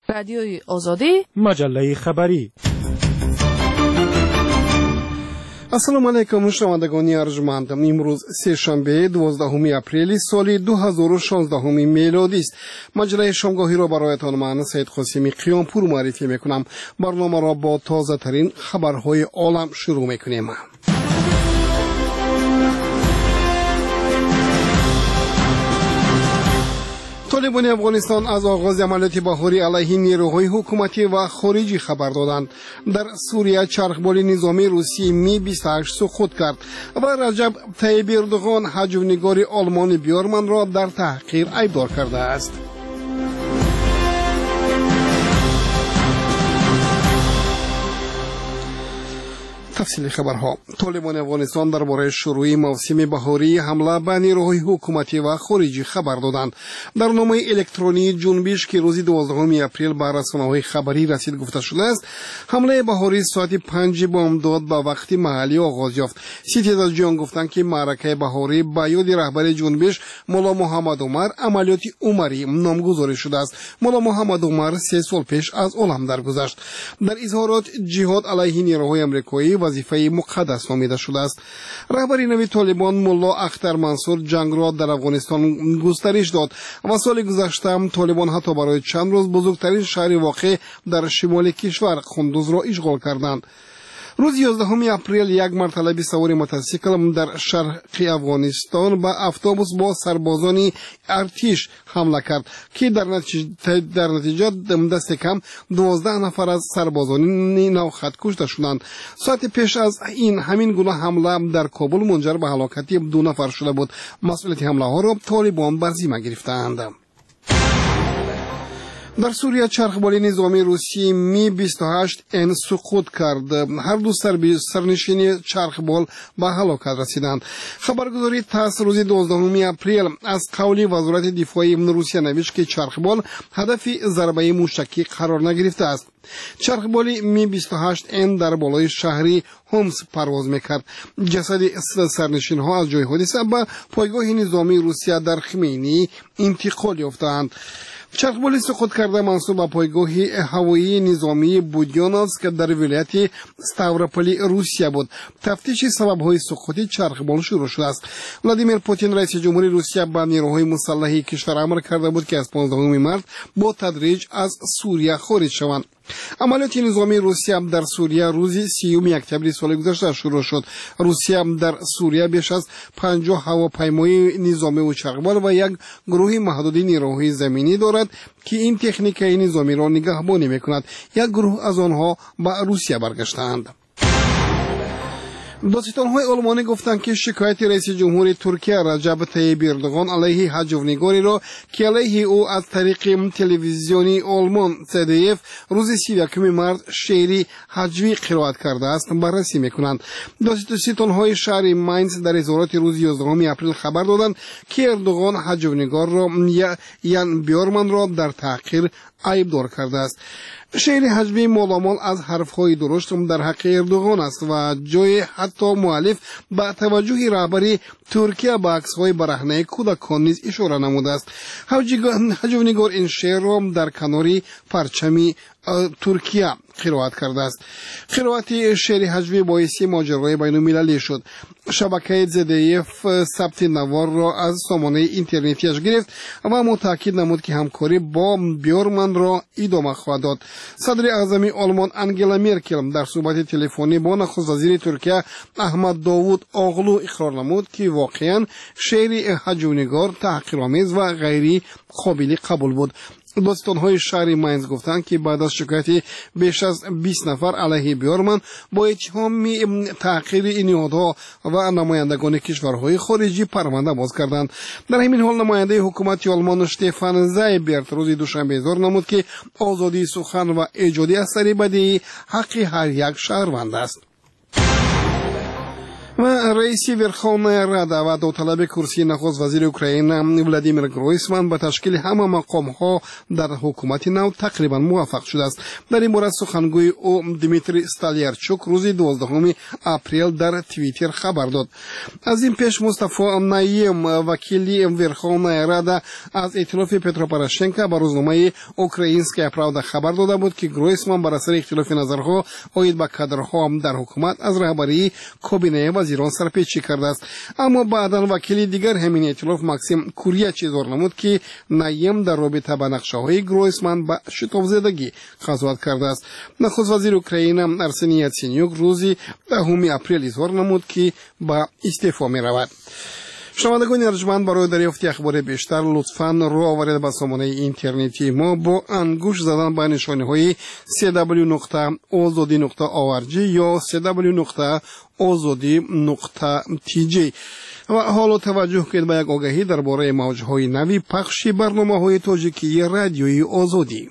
رادیوی آزادی، مجله خبری. السلام علیکم شنوندگان ارجمند. امروز سه‌شنبه 12 اپریل سال 2016 میلادی است. مجله شامگاهی را برایتان من سید قاسمی قیامپور معرفی میکنم. برنامه را با تازه ترین خبرهای عالم شروع میکنیم. طالبان افغانستان از آغاز عملیات بهاری علیه نیروهای حکومتی و خارجی خبر دادند. در سوریه چرخبال نظامی روسی می 28 سقوط کرد و رجب طیب اردوغان هجونگار آلمان بیارمن را در تحقیر ایبدار کرده است. تفصیل خبرها. طالبان افغانستان درباره شروع موسم بهاری حمله به نیروهای حکومتی و خارجی خبر دادند. در نامه الکترونی جنبش که روز 12 اپریل به رسانه‌های خبری رسید گفته شده است حمله بهاری ساعت 5 بامداد به وقت محلی آغاز یافت. سیتیز از جان گفتند که معرکه بهاری به یاد رهبر جنبش مولا محمد عمر عملیات عمری نامگذاری شده است. مولا محمد عمر 3 سال پیش از عالم درگذشت. در اظهارات جهاد علیه نیروهای آمریکایی وظیفه مقدس نامیده شده است. رهبر نوی طالبان ملا اختر منصور جنگ را در افغانستان گسترش داد و سال گذشته طالبان حتی برای چند روز بزرگترین شهر واقع در شمال کشور قندوز را اشغال کردند. روز 11 اپریل یک مرتبه سوار موتورسیکل در شرق افغانستان به اتوبوس با سربازان ارتش حمله کرد که در نتیجه دست کم 12 نفر از سربازان نوخط کشته شدند. ساعت پیش از این همین گونه حمله در کابل منجر به هلاکت 2 نفر شده بود. مسئولیت حمله ها را طالبان بر ذمه گرفتند. در سوریه چرخبال نظامی روسی می 28 ان سقوط کرد. هر دو سرنشین چرخبال به هلاکت رسیدند. خبرگزاری تاس روز 12 اپریل از قول وزارت دفاع روسیه نوشت که چرخبال هدف ضربه موشکی قرار نگرفته است. چرخبال می 28 ان در بالای شهری هومس پرواز میکرد. جسد سرنشین ها از جای حادثه به پایگاه نظامی روسیه در خمینی انتقال یافتند. چرخبال سقوط کرده منصوب به پایگاه هوایی نظامی بودیان است که در ولایت ستاوروپول روسیه بود. تفتیش سبب‌های سقوط چرخبال شروع شده است. ولادیمیر پوتین رئیس جمهوری روسیه به نیروهای مسلح کشور امر کرده بود که از 15 مارس با تدریج از سوریه خارج شوند. عملیات نظامی روسیه در سوریه روز 30 اکتبر سال گذشته شروع شد. روسیه در سوریه بیش از 50 هواپیمای نظامی و چرخبال و یک گروه محدود نیروهای زمینی دارد که این تکنیک نظامی را نگهبانی میکند. یک گروه از آنها به روسیه برگشتند. دادستان‌های آلمانی گفتند که شکایت رئیس جمهور ترکیه رجب طیب اردوغان علیه هجونگاری را که علیه او از طریق تلویزیونی آلمان ZDF روز 31 مارس شعری هجوی قرائت کرده است بررسی می‌کنند. دادستان‌های شهر ماینز در اظهارات روز 11 اپریل خبر دادند که اردوغان هجونگار را یان بیارمن را در تحقیر ایبدار کرده است. شعر هجوی مالامال از حرفهای درشت در حق اردوغان است و جای حتی مؤلف به توجه رهبری ترکیه به عکس‌های برهنه کودکان نیز اشاره نموده است. هجونگار این شعر را در کناری پرچمی ترکیه قرائت کرده است. قرائت شعر هجوی باعث ماجرای بین‌المللی شد. شبکه ZDF ثبت نوار را از سامانه اینترنتیش گرفت و متأکد نمود که همکاری با بیارمن را ادامه خواهد داد. صدر اعظم آلمان انگلا مرکل در صحبت تلفنی با نخست وزیر ترکیه احمد داوود آغلو اقرار نمود که واقعا شعر هجونگار تحقیرآمیز و غیر قابل قبول بود. دادستان‌های شهر ماینز گفتند که بعد از شکایت بیش از 20 نفر علیه بیارمن با اتهام تحقیر نهادها و نمایندگان کشورهای خارجی پرونده باز کردند. در همین حال نماینده حکومت آلمان شتفان زایبرت روز دوشنبه اظهار نمود که آزادی سخن و ایجاد اثر بدیعی حق هر یک شهروند است. و رئیس ورخوانه ردا و داوطلب کرسی نخست وزیر اوکراین ولادیمیر گرویسمان به تشکیل همه مقام‌ها در حکومت نو تقریبا موفق شده است. در این مورد سخنگوی او دیمیتری استالیارچوک روز 12 اپریل در توییتر خبر داد. از این پیش مصطفی نایم وکیل ورخوانه ردا از ائتلاف پترو پوراشنکو به روزنامه اوکراینسکیا پراودا خبر داده بود که گرویسمان بر اثر اختلاف نظرها اوید به کادرها در حکومت از رهبری کابینه وزیران سرپیچی کرده است. اما بعداً وکیل دیگر همین ائتلاف ماکسیم کوریاچ اظهار نمود که نایم در رابطه با نقشه‌های گرویسمان به شتاب‌زدگی قضاوت کرده است. نخست وزیر اوکراین ارسنی یاتسینیوک روز 10 اپریل اظهار نمود که با استعفا می‌رود. شنوندگان ارجمند، برای دریافت اخبار بیشتر لطفاً رو آورید به سامانه اینترنتی ما با انگشت زدن به نشانه‌های www.azadi.org یا www.azadi.tj. و حالا توجه کنید به یک آگهی درباره موج‌های نوی پخش برنامه‌های تاجیکی رادیوی آزادی.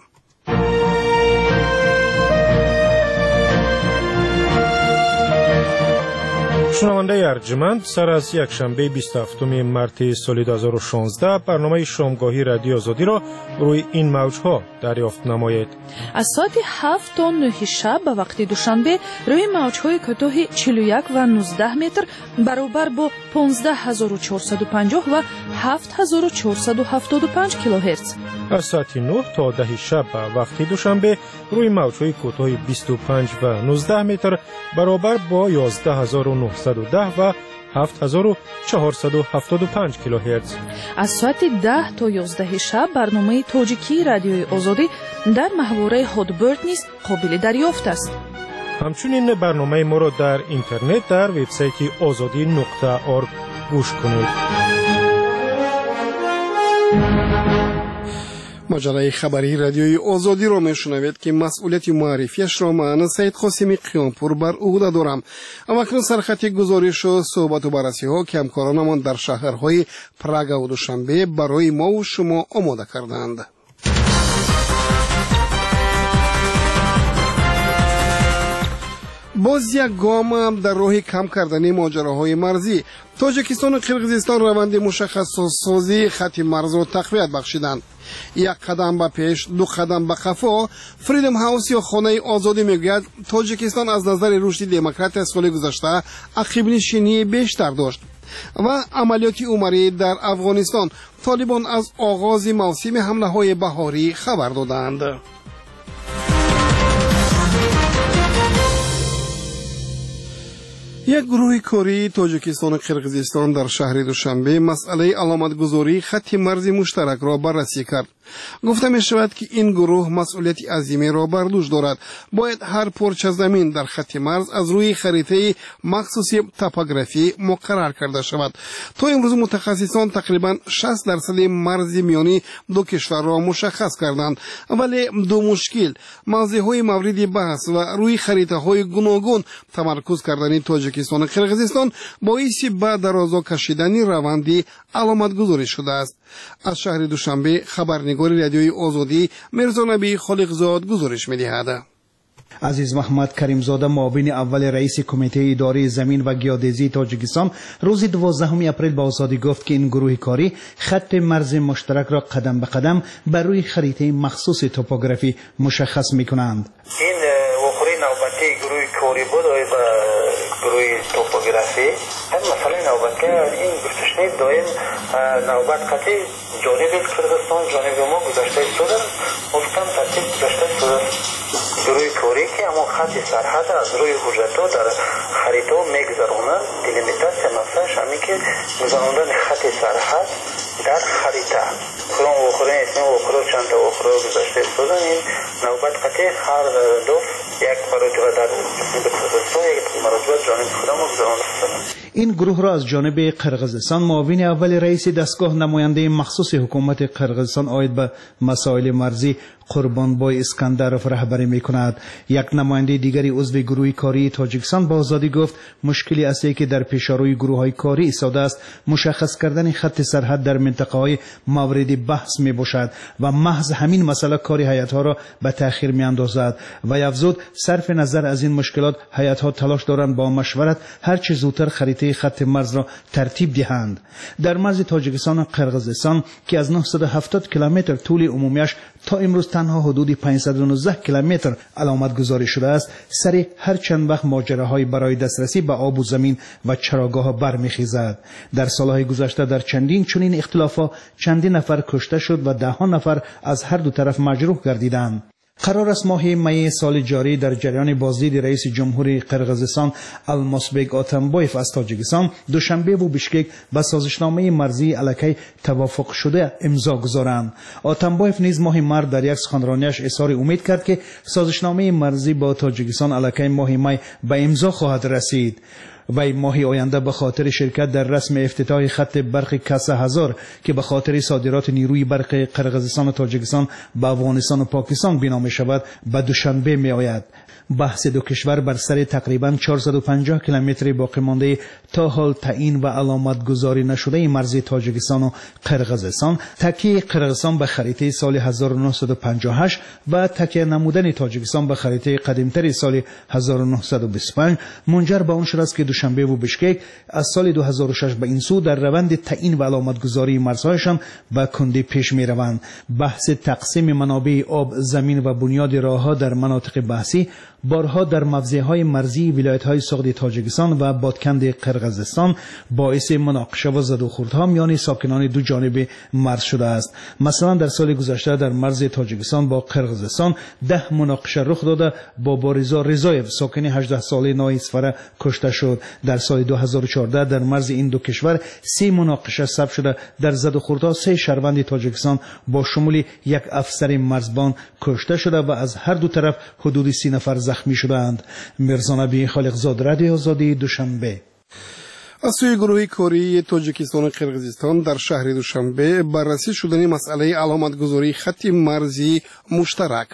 شنونده ارجمند، سر از یک شنبه 27 مارس سال 2016 برنامه شامگاهی رادیو آزادی را روی این موج‌ها دریافت نمایید. از ساعت 7 تا 9 شب به وقت دوشنبه روی موج‌های کوتاه 41 و 19 متر برابر با 15450 و 7475 کیلوهرتز. از ساعت 9 تا 10 شب به وقت دوشنبه روی موج‌های کوتاه 25 و 19 متر برابر با 11910 و 7475 کیلوهرتز. از ساعت 10 تا 11 شب برنامه تاجیکی رادیوی آزادی در محوره هادبرد نیز قابل دریافت است. همچنین برنامه ما را در اینترنت در وبسایت azadi.org گوش کنید. مجله خبری رادیوی آزادی را میشنوید که مسئولیت معرفیش را من سید قاسمی قیامپور بر عهده دارم. اما اکنون سرخط گزارش و صحبت و بررسی ها که همکارانمان در شهرهای پراگ و دوشنبه برای ما و شما آماده کردند. باز یک گام در راه کم کردن ماجراهای مرزی. تاجیکستان و قرقیزستان روند مشخص سازی خط مرز را تقویت بخشیدند. یک قدم به پیش، دو قدم به قفا. فریدم هاوس یا خانه آزادی میگوید تاجیکستان از نظر رشد دموکراتی از سال گذشته عقب نشینی بیشتر داشت. و عملیات عمری در افغانستان، طالبان از آغاز موسم حمله های بهاری خبر دادند. یک گروه کاری تاجیکستان و قرقیزستان در شهر دوشنبه مسئله علامتگذاری خط مرز مشترک را بررسی کرد. گفته می شود که این گروه مسئولیت عظیمی را بر دوش دارد. باید هر پارچه زمین در خط مرز از روی خریطه مخصوصی توپوگرافی مقرر کرده شود. تا امروز متخصصان تقریبا 60% مرز میانی دو کشور را مشخص کردند، ولی دو مشکل، موضوعهای مورد بحث و روی خریطه های گوناگون تمرکز کردن تاجیکستان و قرقیزستان باعث به درازا کشیدن روند علامتگذاری شده است. از شهر دوشنبه خبرنگار رادیوی آزادی میرزا نبی خالقزاد گزارش می‌دهد. عزیز محمد کریمزاده، معاون اول رئیس کمیته اداره زمین و گیودزی تاجیکستان، روز 12 اپریل به آزادی گفت که این گروه کاری خط مرز مشترک را قدم به قدم بر روی خریطه مخصوص توپوگرافی مشخص می‌کنند. این وقوع نوبتی گروه کاری بود و گروه توپوگرافی هم مثلا نوبتی این گفتشنی دایم نوبت قطعی جانب کردستان جانب ما گذاشته شده مفتم ترتیب گذاشته شده گروه کاری که اما خط سرحد از روی حجتو در خریطه میگذرونن. دیلیمیتاسیا مفهومش همین که گذراندن خط سرحد در خریطه خرام وخوره اسم وخوره چند تا وخوره گذاشته شدن. این نوبت قطعی هر دو یک مرتبه در کردستان یک مرتبه جانب خودم گذرانده شدن. این گروه را از جانب قرقیزستان معاون اول رئیس دستگاه نماینده مخصوص حکومت قرقیزستان عاید به مسائل مرزی قربانبای اسکندرف رهبری می‌کند. یک نماینده دیگری عضو گروه کاری تاجیکستان با آزادی گفت مشکلی اصلی که در پیشروی گروه‌های کاری ایستاده است مشخص کردن خط سرحد در منطقه‌های مورد بحث میباشد و محض همین مسئله کاری هیئت‌ها را به تأخیر میاندازد و افزود صرف نظر از این مشکلات هیئت‌ها تلاش دارند با مشورت هر چه زودتر خریطه خط مرز را ترتیب دهند. در مرز تاجیکستان و قرقیزستان که از 970 کیلومتر طول عمومیش تا امروز تنها حدود 519 کیلومتر علامت گذاری شده است، سر هر چند وقت ماجراهایی برای دسترسی به آب و زمین و چراگاه برمیخیزد. در سالهای گذشته در چندین چنین اختلافات چندین نفر کشته شد و ده‌ها نفر از هر دو طرف مجروح گردیدند. قرار است ماه می سال جاری در جریان بازدید رئیس جمهوری قرقیزستان المازبek آتامبایف از تاجیکستان دوشنبه و بشکک به سازشنامه مرزی الکی توافق شده امضا گذارند. آتامبایف نیز ماه مارس در یک سخنرانیش اظهار امید کرد که سازشنامه مرزی با تاجیکستان الکی ماه می به امضا خواهد رسید. وی ماه آینده به خاطر شرکت در رسم افتتاح خط برق کاسه هزار که به خاطر صادرات نیروی برق قرقیزستان و تاجیکستان به افغانستان و پاکستان بنا می شود به دوشنبه می آید. بحث دو کشور بر سر تقریبا 450 کیلومتر باقی مانده تا حال تعیین و علامت گذاری نشده مرز تاجیکستان و قرقیزستان، تکیه قرقیزستان به خریطه سال 1958 و تکیه نمودن تاجیکستان به خریطه قدیمتر سال 1925 منجر به آن شد است که دوشنبه و بشکک از سال 2006 به این سو در روند تعیین و علامت گذاری مرزهایشان به کندی پیش می روند. بحث تقسیم منابع آب، زمین و بنیاد راهها در مناطق بحثی بارها در موضعهای مرزی ولایت‌های سغد تاجیکستان و بادکند قرقیزستان باعث مناقشه و زد و خوردها میان ساکنان دو جانب مرز شده است. مثلا در سال گذشته در مرز تاجیکستان با قرقیزستان 10 مناقشه رخ داده با باریزا رضایف ساکن 18 ساله نای اسفره کشته شد. در سال 2014 در مرز این دو کشور 3 مناقشه ثبت شده. در زد و خوردها 3 شهروند تاجیکستان با شمول یک افسر مرزبان کشته شده و از هر دو طرف حدود 30 نفر زخمی شدند. مرزا نبی خالقزاد، رادیو آزادی، دوشنبه. از سوی گروه کاری تاجیکستان و قرقیزستان در شهر دوشنبه بررسی شدن مسئله علامتگذاری خط مرزی مشترک.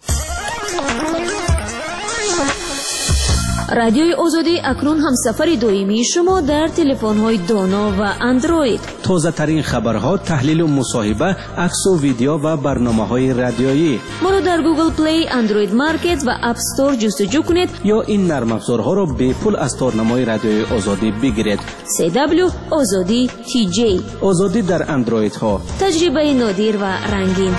رادیوی آزادی اکنون هم سفر دائمی شما در تلفن‌های دانا و اندروید. تازه ترین خبرها، تحلیل و مصاحبه، عکس و ویدیو و برنامه‌های رادیویی. ما رو در گوگل پلی، اندروید مارکت و اپ استور جستجو کنید یا این نرم افزارها را به پول از تارنمای رادیوی آزادی بگیرید. CW آزادی TJ. آزادی در اندروید ها. تجربه نادر و رنگین.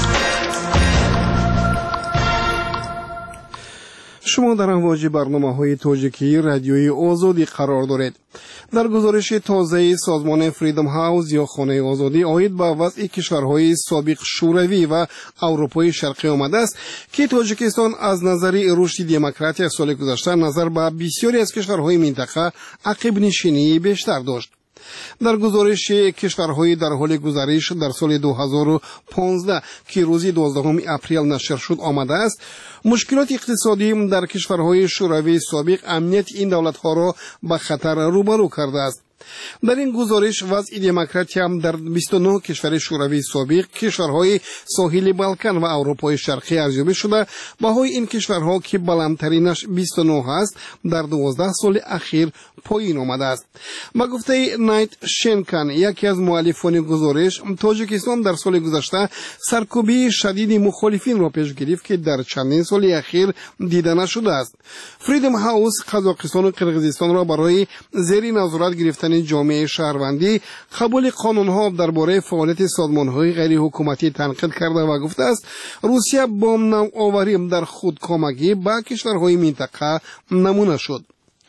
شما در امواج برنامه‌های تاجیکی رادیوی آزادی قرار دارید. در گزارش تازه سازمان فریدم هاوس یا خانه آزادی عاید به وضع کشورهای سابق شوروی و اروپای شرقی آمده است که تاجیکستان از نظر رشد دموکراسی سال گذشته نظر به بسیاری از کشورهای منطقه عقب نشینی بیشتر داشت. در گزارش کشورهای در حال گزارش در سال 2015 که روز 12 اپریل نشر شد آمده است، مشکلات اقتصادی در کشورهای شوروی سابق امنیت این دولت‌ها را به خطر روبرو کرده است. در این گزارش وضع دموکراسی هم در 29 کشور شوروی سابق، کشورهای ساحل بالکان و اروپای شرقی ارزیابی شده. بهای این کشورها که بلندترینش 29 است در 12 سال اخیر پایین آمده است. با گفته نایت شنکان، یکی از مؤلفان گزارش، تاجیکستان در سال گذشته سرکوبی شدید مخالفین را پیش گرفت که در چندین سال اخیر دیده نشده است. فریدم هاوس قزاقستان و قرقیزستان را برای زیر نظارت گرفتن جامعه شهروندی قبول قانون‌ها درباره فعالیت سازمان‌های غیر حکومتی تنقید کرده و گفته است روسیه با نوآوری در خودکامگی با کشورهای منطقه نمونه شد.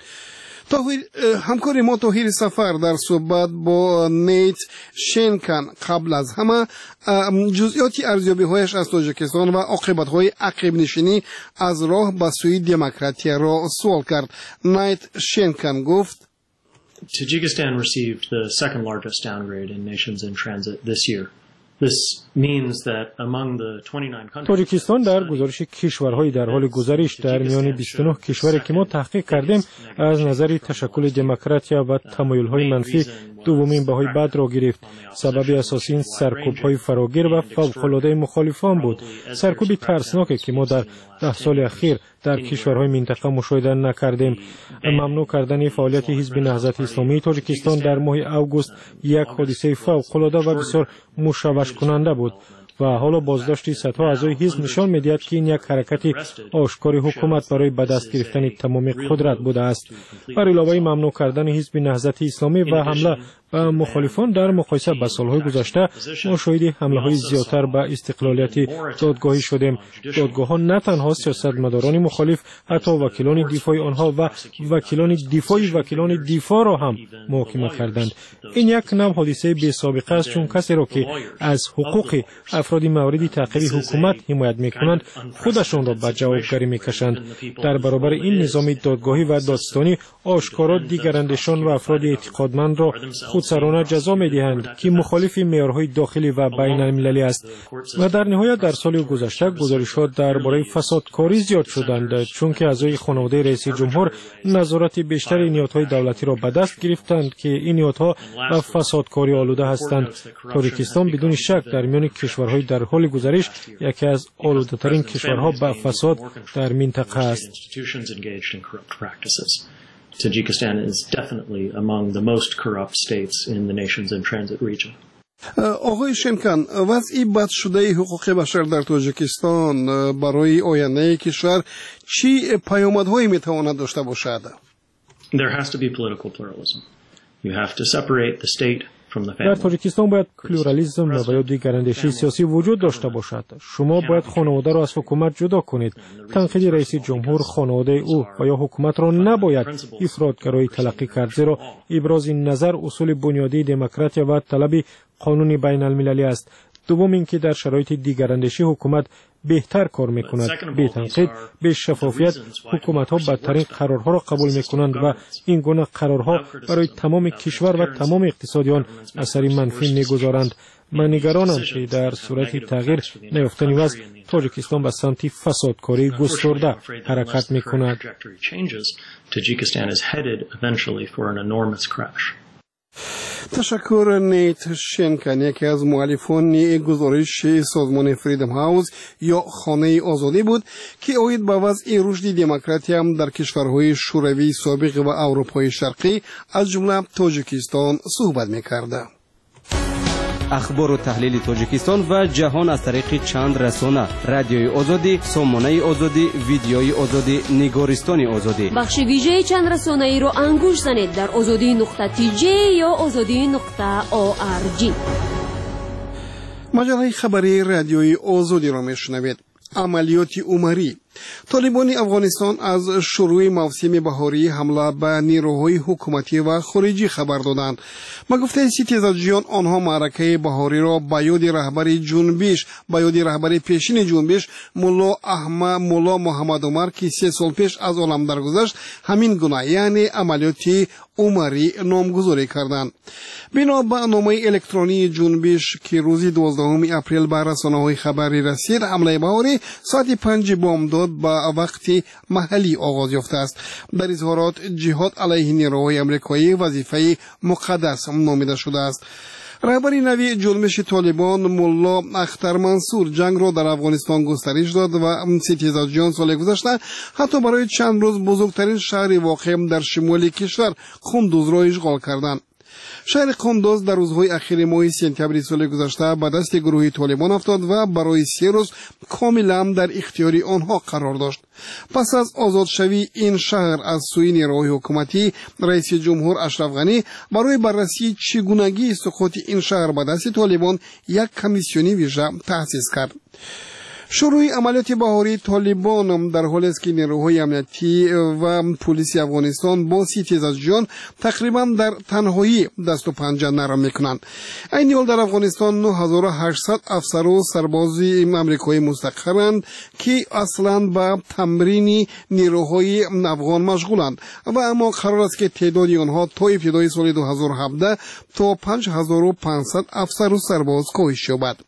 همکار ما طاهر سفر در صحبت با نیت شنکان قبل از همه جزئیات ارزیابی‌هایش از تاجیکستان و عاقبت‌های عقب نشینی از راه به سوی دموکراسی را سوال کرد. نیت شنکان گفت Tajikistan received the second largest downgrade in nations in transit this year. This means that among the 29 countries تاجیکستان در گزارش کشورهای در حال گزارش در میان 29 کشوری که ما تحقیق کردیم از نظر تشکل دموکراسی و تمایل‌های منفی دومین بهای بد را گرفت. سبب اساسی این سرکوب‌های فراگیر و فوق‌العاده مخالفان بود. سرکوبی ترسناکی که ما در 10 سال اخیر در کشورهای منطقه مشاهده نکردیم. ممنوع کردن فعالیت حزب نهضت اسلامی تاجیکستان در ماه اوگوست یک حادثه فوق‌العاده و بسیار مشوش کننده بود و حالا بازداشت صدها اعضای حزب نشان می‌دهد که این یک حرکت آشکار حکومت برای به دست گرفتن تمام قدرت بوده است. بر علاوه ممنوع کردن حزب نهضت اسلامی و حمله به مخالفان در مقایسه با سالهای گذشته ما شاهد حمله‌های زیادتر به استقلالیت دادگاهی شدیم. دادگاه‌ها نه تنها سیاستمداران مخالف، حتی وکیلان دفاعی آنها و وکیلان دفاع را هم محاکمه کردند. این یک نوع حادثه بی‌سابقه است، چون کسی را که از حقوق افراد مورد تعقیب حکومت حمایت می‌کنند خودشان را به جوابگری می‌کشند. در برابر این نظام دادگاهی و دادستانی آشکارا دیگراندیشان و افراد اعتقادمند را خودسرانه جزا می‌دهند که مخالف معیارهای داخلی و بین‌المللی است. و در نهایت در سال گذشته گزارش‌ها درباره فسادکاری زیاد شدند، چون که اعضای خانواده رئیس جمهور نظارت بیشتر نهادهای دولتی را به دست گرفتند که این نهادها به فسادکاری آلوده هستند. تاجیکستان بدون شک در میان کشورهای در حال گذرش یکی از آلوده‌ترین کشورها به فساد در منطقه است. Tajikistan is definitely among the most corrupt states in the nations in transit region. آقای شمکان، وضع بد شده حقوق بشر در تاجیکستان برای آینده کشور چی پیامدهایی میتواند داشته باشد؟ There has to be political pluralism. You have to separate the state. در تاجیکستان باید پلورالیسم و یا دیگراندیشی سیاسی وجود داشته باشد. شما باید خانواده را از حکومت جدا کنید. تنقید رئیس جمهور خانواده او و یا حکومت را نباید افراطگرایی تلقی کرد، زیرا ابراز نظر اصول بنیادی دموکراسی و طلب قانون بین المللی است. دوم اینکه در شرایط دیگراندیشی حکومت بهتر کار میکند. به تنقید، به شفافیت حکومت‌ها بدترین قرارها را قبول میکنند و این گونه قرارها برای تمام کشور و تمام اقتصادیان اثری منفی میگذارند. من نگرانم که در صورت تغییر نیافتن وضع تاجیکستان به سمت فسادکاری گسترده حرکت میکند. تشکر. نیت شنکن، یکی از مؤلفان گزارش سازمان فریدم هاوس یا خانه آزادی بود که اوید به وضع رشد دموکراسی هم در کشورهای شوروی سابق و اروپای شرقی از جمله تاجیکستان صحبت می‌کرد. اخبار و تحلیل تاجیکستان و جهان از طریق چند رسانه: رادیوی آزادی، سامانه آزادی، ویدیوی آزادی، نگارستان آزادی. بخش ویژه چند رسانه‌ای رو انگوش زنید در azadi.tj یا azadi.org. مجله خبری رادیوی آزادی را میشنوید. عملیات عمری. طالبان افغانستان از شروع موسم بهاری حمله به نیروهای حکومتی و خارجی خبر دادند. با گفته ستیزجویان آنها معرکه بهاری را به یاد رهبر پیشین جنبش مولا محمد عمر که 3 سال پیش از عالم درگذشت همین گونه یعنی عملیات عمری نامگذاری کردند. بنا به نامه الکترونی جنبش که روز 12 اپریل به رسانه‌های خبری رسید، حمله بهاری ساعت 5 بامداد با وقت محلی آغاز یافته است. در اظهارات جهاد علیه نیروهای آمریکایی وظیفه مقدس نامیده شده است. رهبر نوی جنبش طالبان ملا اختر منصور جنگ را در افغانستان گسترش داد و ستیزجویان سال گذشته حتی برای چند روز بزرگترین شهر واقع در شمال کشور قندوز را اشغال کردند. شهر قندوز در روزهای اخیر ماه سپتامبر سال گذشته به دست گروه طالبان افتاد و برای 3 روز کاملا در اختیار آنها قرار داشت. پس از آزاد شوی این شهر از سوی نیروهای حکومتی، رئیس جمهور اشرف غنی برای بررسی چگونگی سقوط این شهر به دست طالبان یک کمیسیونی ویژه تأسیس کرد. شروع عملیات بهاری طالبان در حالی است که نیروهای امنیتی و پلیس افغانستان با ستیزجویان تقریبا در تنهایی دست و پنجه نرم میکنند. این حال در افغانستان 9800 افسر و سرباز آمریکایی مستقرند که اصلا به تمرین نیروهای افغان مشغولند و اما قرار است که تعداد آنها تا ابتدای سال 2017 تا 5500 افسر و سرباز کاهش یابد.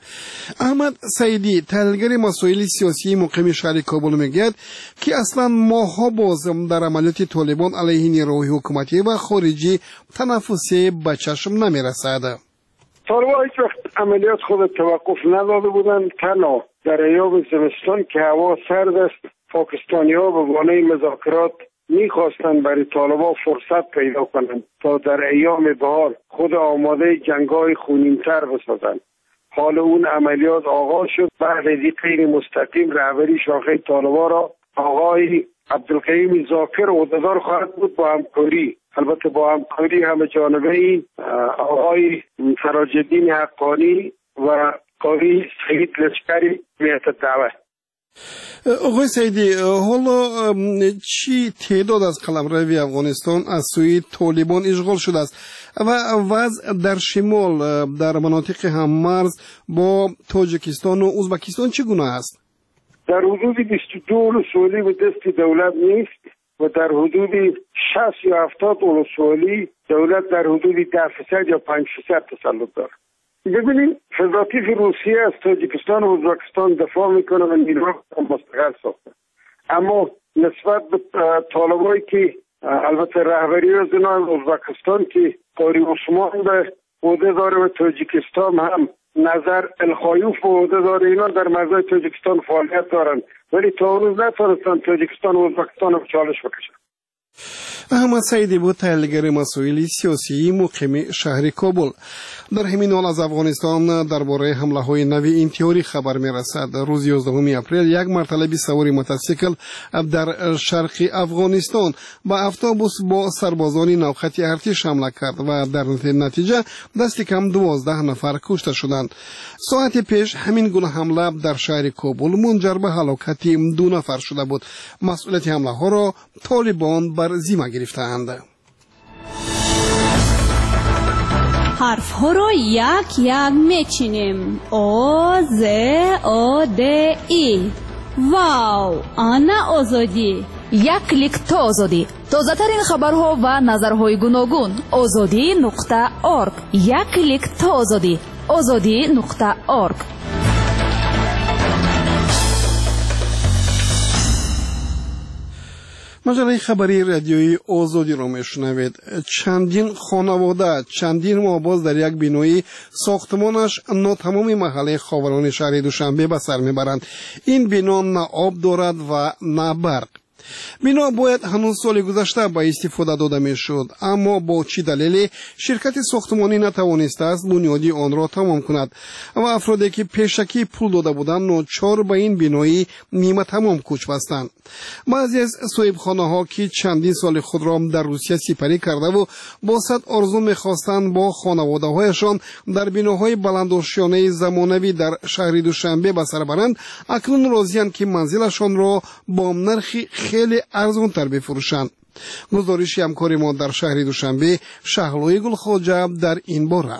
احمد سعیدی تحلیلگر مسائل سیاسی مقیم شهر کابل میگوید که اصلا ماها باز در عملیات طالبان علیه نیروهای حکومتی و خارجی تنفسی به چشم نمیرسد. طالبان هیچ وقت عملیات خود توقف نداده بودند. تنها در ایام زمستان که هوا سرد است پاکستانی ها به بهانه مذاکرات میخواستند برای طالبان فرصت پیدا کنند تا در ایام بهار خود آماده جنگ‌های خونین‌تر بسازند. حال اون عملیات آغاز شد. بعد از این غیر مستقیم رهبری شاخه طالبان را آقای عبدالقیوم ذاکر عهدهدار خواهد بود با همکاری، البته با همکاری همه جانبه آقای سراج الدین حقانی و قاضی سعید لشکری میت دعوت. آقای سعیدی، حالا چی تعداد از قلمروی افغانستان از سوی طالبان اشغال شده است و وضع در شمال در مناطق هممرز با تاجیکستان و ازبکستان چگونه است؟ در حدود 22 ولسوالی به دست دولت نیست و در حدود 60 یا 70 ولسوالی دولت در حدود 10% یا 5% تسلط دارد. ببینید فدراتیو روسیه از تاجیکستان و ازبکستان دفاع میکنه و نیروها مستقل ساخته، اما نسبت به طالبایی که البته رهبری از ازبکستان که قاری عثمان به عهده داره و تاجیکستان هم نظر الخایوف به عهده داره، اینا در مرزهای تاجیکستان فعالیت دارند ولی تا اون روز نتونستن تاجیکستان و ازبکستان رو چالش بکشن. احمد سعیدی بود تحلیلگر مسائل سیاسی مقیم شهر کابل. در همین حال از افغانستان درباره حمله های نوی انتحاری خبر می رسد. روز 11 اپریل یک مرتلبی سواری موتورسیکل در شرق افغانستان با اتوبوس با سربازان نوخط ارتش حمله کرد و در نتیجه دست کم 12 نفر کشته شدند. ساعت پیش همین گونه حمله در شهر کابل منجر به هلاکت 2 نفر شده بود. مسئولیت حمله ها را طالبان بر ذمه گرفتند. حرف ها رو یک یک میچینیم. او ز او د ای. واو، آنا آزادی. یک کلیک تا آزادی. تازه ترین خبرها و نظرهای گوناگون. azadi.org. یک کلیک تا آزادی. azadi.org. مجله خبری رادیویی آزادی را میشنوید. چندین خانواده چندین ماه باز در یک بینایی ساختمانش ناتمام محله خاوران شهر دوشنبه به سر میبرند. این بنا نه آب دارد و نه برق. بنا باید هنوز سال گذشته به استفاده داده میشد، اما با چی دلیلی شرکت ساختمانی نتوانسته است بنیادی آن را تمام کند و افرادی که پیشکی پول داده بودند ناچار به این بنایی نیمه تمام کوچ بستند. بعضی از صاحبخانه ها که چندین سال خود را در روسیه سپری کرده و با صد آرزو میخواستند با خانواده هایشان در بناهای بلندآشیانه زمانوی در شهر دوشنبه به سر برند، اکنون راضی‌اند که منزلشان را با نرخی خیلی ارزان تر بفروشند. گزارش همکار ما در شهر دوشنبه شهلوی گلخواجه در این باره.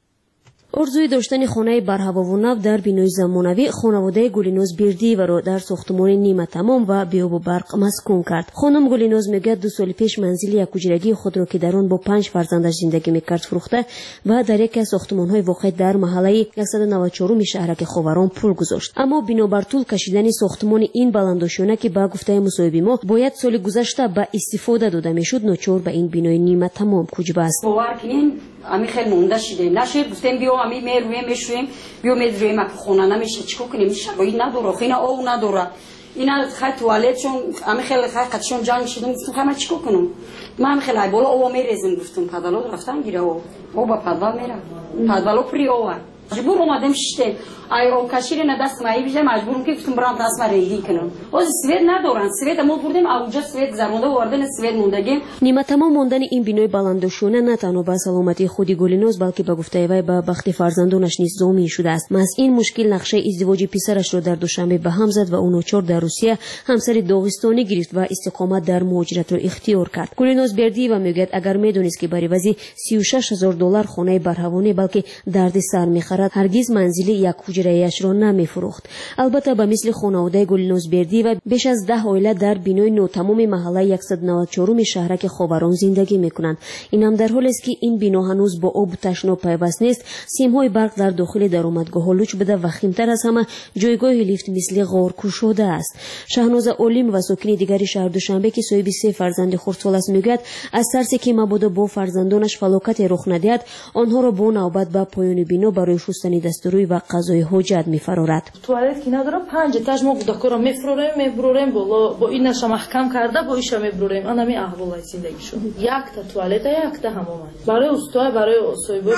ارزوی داشتن خانه برهوا و نو در بینای زمانوی خانواده گلینوز بیردیوا را در ساختمان نیمه تمام و بیاب و برق مسکون کرد. خانم گلینوز میگوید 2 سال پیش منزل یک کوچولگی خود را که در آن با 5 فرزندش زندگی میکرد فروخته و در یکی از ساختمان‌های واقع در محله 194 شهرک خاوران پول گذاشت. اما بنابر طول کشیدن ساختمان این بلندآشیانه که با گفته مصاحبه ما باید سال گذشته به استفاده داده میشد، ناچار به این بینای نیمه تمام کوچ بست. امی خیلی مونده شده نشه، گفتیم بیا امی میرویم میشویم بیا میدرویم اگه خونه نمیشه چیکار کنیم؟ شرایط نداره، خیلی آب نداره، اینا خیلی توالت چون امی خیلی قدشون جنگ شدم، گفتم همه چیکار کنم؟ من خیلی بالا آب میریزم، گفتم پدالو رفتن گیره آب با پدال میره، پدالو پری آب مجبور اومدم شته ای او کشیر نه دست مایی بیشه مجبورم که گفتم برام دست ما ریدی کنم. از سوئد ندارن، سوئد ما بردیم اونجا سوئد زرمونده وردن سوئد موندگیم. نیمه تمام موندن این بینای بلندآشیانه نه تنها به سلامتی خودی گلینوز بلکه به گفته وی به بخت فرزندانش نیز ضامن شده است. از این مشکل نقشه ازدواج پسرش را در دوشنبه به هم زد و اون ناچار در روسیه همسر داغستانی گرفت و استقامت در مهاجرت را اختیار کرد. گلینوز بیردیوا میگوید اگر میدونست که برای $36000 خانه برهوانه بلکه درد سر میخرد هرگز منزل یک کوچه حجره‌ایش را نمی‌فروخت. البته به مثل خانواده گلنوزبردی و بیش از 10 عائله در بینای نوتمام محله 194 شهرک خاوران زندگی می‌کنند. این هم در حالی است که این بنا هنوز با آب و تشناب پیوست نیست. سیم‌های برق در داخل درآمدگاه‌ها لوچ بوده و خیمتر از همه جایگاه لیفت مثل غار کشوده است. شاهناز علیم و ساکن دیگری شهر دوشنبه که صاحب 3 فرزند خردسال است میگوید از ترسی که مبادا با فرزندانش فلاکت رخ ندهد آنها را با نوبت به پایان بنا برای شستن دستوری و غذای حاجت می‌فرارد. توالت که نداره 5 етаж ما گوداکора мебурем با اینش محکم کرده با ایش мебурем анами аҳволай зиндагишон якта туалета якта ҳамомат барои устои барои осоибои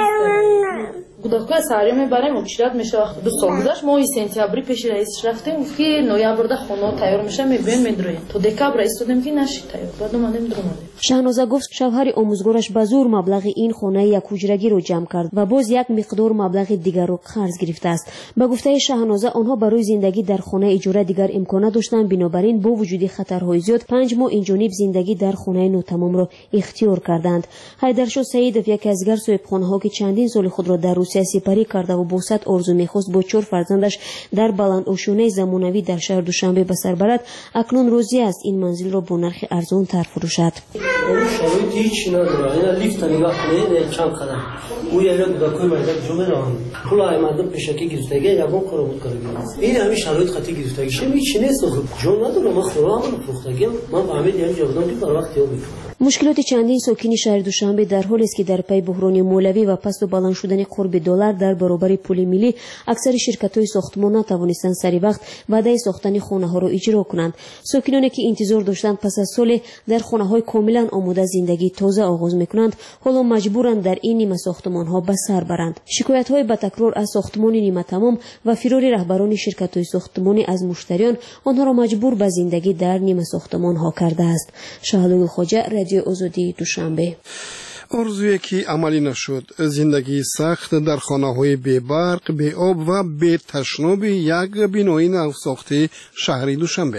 гудакои саҳарӣ мебарем очират меша вақти 2 сол гузашт моҳи сентябри пеши раисиш рафтем ки ноябрда хонаҳо тайёр меша мебиёем медроем то декабр истодем ки нашид тайёр баъд омадем дромадем. шаҳноза гуфт шавҳари омӯзгораш ба зур маблағи ин хонаи якҳуҷрагиро ҷамъ кард ва боз як миқдор маблағи дигарро қарз гирифтааст. ба гуфтаи шаҳноза онҳо барои зиндагӣ дар хонаи иҷора дигар имкона доштанд. бинобар ин бо вуҷуди хатарҳои зиёд 5 моҳ инҷониб зиндагӣ дар хонаи нотамомро ихтиёр карданд. ҳайдаршоҳ саидов яке аз гар соҳибхонаҳо ки чандин соли худро дар русия сипарӣ карда ва бо сад орзу мехост бо 4 фарзандаш дар баландошонаи замонавӣ дар шаҳр душанбе ба сар барад акнун розӣ аст ин манзилро бо нархи арзонтар фурӯшад. шароити ҳеҷ надора ина лифта нигоҳ кунед чанд қадам ӯ яъне гудакои майда ҷо мераванд пула аймада пешакӣ гирифтагӣ ягон коро буд карагӣ ин ҳамин шароит қатъӣ гирифтагӣ шеми чи нест ҷо надора ман хӯроам фурӯхтагиам ман фаҳмид яъне ҷо будам ки барвақт ёб мекунам. мушкилоти чандин сокини шаҳри душанбе дар ҳоле ки дар пай буҳрони молиявӣ ва пасту баланд шудани қурби доллар дар баробари пули миллӣ аксари ширкатҳои сохтмон натавонистанд сари вақт ваъдаи сохтани хонаҳоро иҷро кунанд. сокиноне ки интизор доштанд пас аз соле дар хонаҳои комилан омода зиндагии тоза оғоз мекунанд ҳоло маҷбуранд дар ин нима сохтмонҳо ба сар баранд. шикоятҳои батакрор аз сохтмони ниматамом ва фирори раҳбарони ширкатҳои сохтмонӣ аз муштариён онҳоро маҷбур ба зиндагӣ дар нима сохтмонҳо кардааст. шаҳлули хоҷа, радиои озодии душанбе. орзуе ки амалӣ нашуд зиндагии сахт дар хонаҳои бебарқ беоб ва беташноби як бинои навсохти шаҳри душанбе.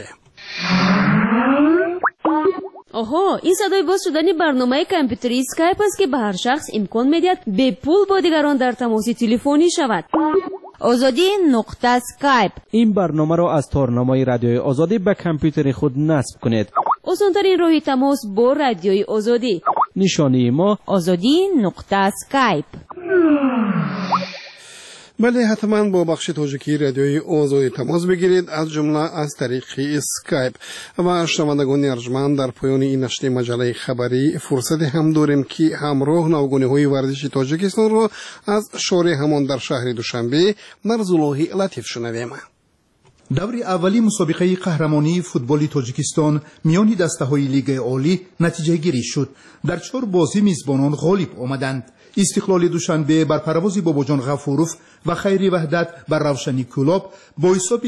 оҳо ин садои боз шудани барномаи компютери скайп аст ки ба ҳар шахс имкон медиҳад бепул бо дигарон дар тамоси телефонӣ шавад. озодӣ нуқта скайп. ин барномаро аз торнамои радиои озодӣ ба компютери худ насб кунед. осонтарин роҳи тамос бо радиои озодӣ. нишонии мо озодӣ нуқта скайп. бале ҳатман бо бахши тоҷикии радиои озодӣ тамос бигиред аз ҷумла аз тариқи скайп. ва шунавандагони арҷманд дар поёни ин нашри маҷалаи хабарӣ фурсате ҳам дорем ки ҳамроҳ навгониҳои варзиши тоҷикистонро аз шори ҳамон дар шаҳри душанбе марзуллоҳи латиф шунавем. даври аввали мусобиқаи қаҳрамонии футболи тоҷикистон миёни дастаҳои лигаи олӣ натиҷагирӣ шуд. дар 4 бозӣ мизбонон ғолиб омаданд. истиқлоли душанбе бар парвози бобоҷон ғафуров ва хайри ваҳдат бар равшани кӯлоб бо ҳисоби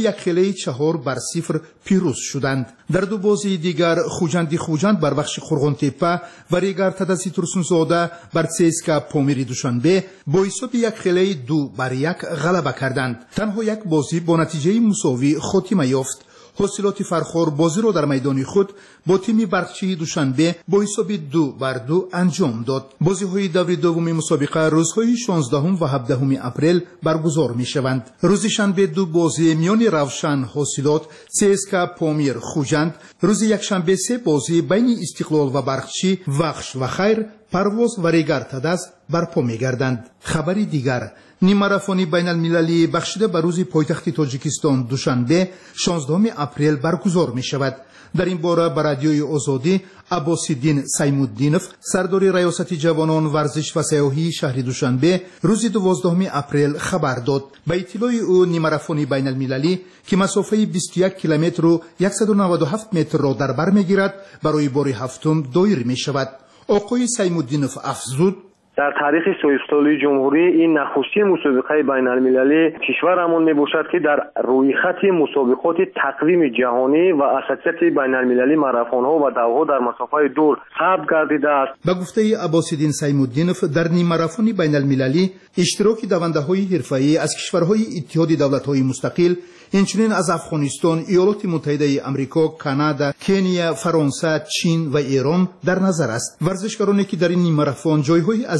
1-4 пирӯз шуданд. дар 2 бозии дигар хуҷанди хуҷанд бар бахши қурғонтеппа ва ригар тадаси турсунзода бар ЦСКА помири душанбе бо ҳисоби 1-2 ғалаба карданд. танҳо як бозӣ бо натиҷаи мусовӣ хотима ёфт. ҳосилоти фархор бозиро дар майдони худ бо тими барқчии душанбе бо ҳисоби 2-2 анҷом дод. бозиҳои даври дуввуми мусобиқа рӯзҳои 16 ва 17 апрел баргузор мешаванд. рӯзи шанбе 2 бозӣ миёни равшан ҳосилот ЦСКА помир хуҷанд. рӯзи якшанбе 3 бозӣ байни истиқлол ва барқчӣ вахш ва хайр парвоз ва регар тадаз барпо мегарданд. хабари дигар нимарафони байналмилалӣ бахшида ба рӯзи пойтахти тоҷикистон душанбе 16 апрел баргузор мешавад. дар ин бора ба радиои озодӣ аббосиддин саймуддинов сардори раёсати ҷавонон варзиш ва сайёҳии шаҳри душанбе рӯзи 12 апрел хабар дод. ба иттилои ӯ нимарафони байналмилалӣ ки масофаи 21 километру 197 метрро дар бар мегирад барои бори ҳафтум доир мешавад. оқои саймуддинов афзуд در تاریخ سوئیسلی جمهوری این نخستین مسابقه بین المللی کشورمان میباشد که در روی خط مسابقات تقویم جهانی و اساسیت بین المللی ماراتون‌ها و دوها در مسافت دور ثبت گردیده است. با گفته عباس‌الدین سیم‌الدینов در نیم ماراتون بین المللی اشتراک دونده‌های حرفه‌ای از کشورهای اتحاد دولت‌های مستقل اینچنین از افغانستان، ایالات متحده آمریکا، کانادا، کنیا، فرانسه، چین و ایران در نظر است. ورزشکارانی که در این نیم ماراتون جایهای از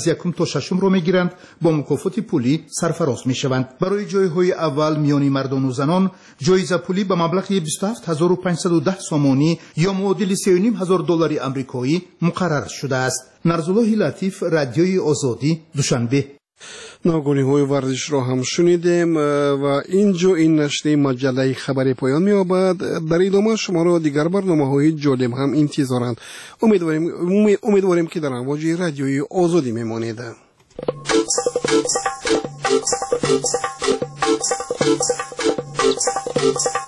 از یکم تا ششم را میگیرند با مکافات پولی سرفراز میشوند. برای جایهای اول میان مردان و زنان جایزه پولی به مبلغ 27510 سامانی یا معادل 3500 دلار آمریکایی مقرر شده است. نرزالله لطیف، رادیوی آزادی، دوشنبه. ناگونی‌های ورزش را هم شنیدیم و اینجا این نشریه مجله خبری پایان می‌یابد. در ادامه شما را دیگر برنامه‌های جالب هم انتظارند. امیدواریم که در امواج رادیوی آزادی میمانید.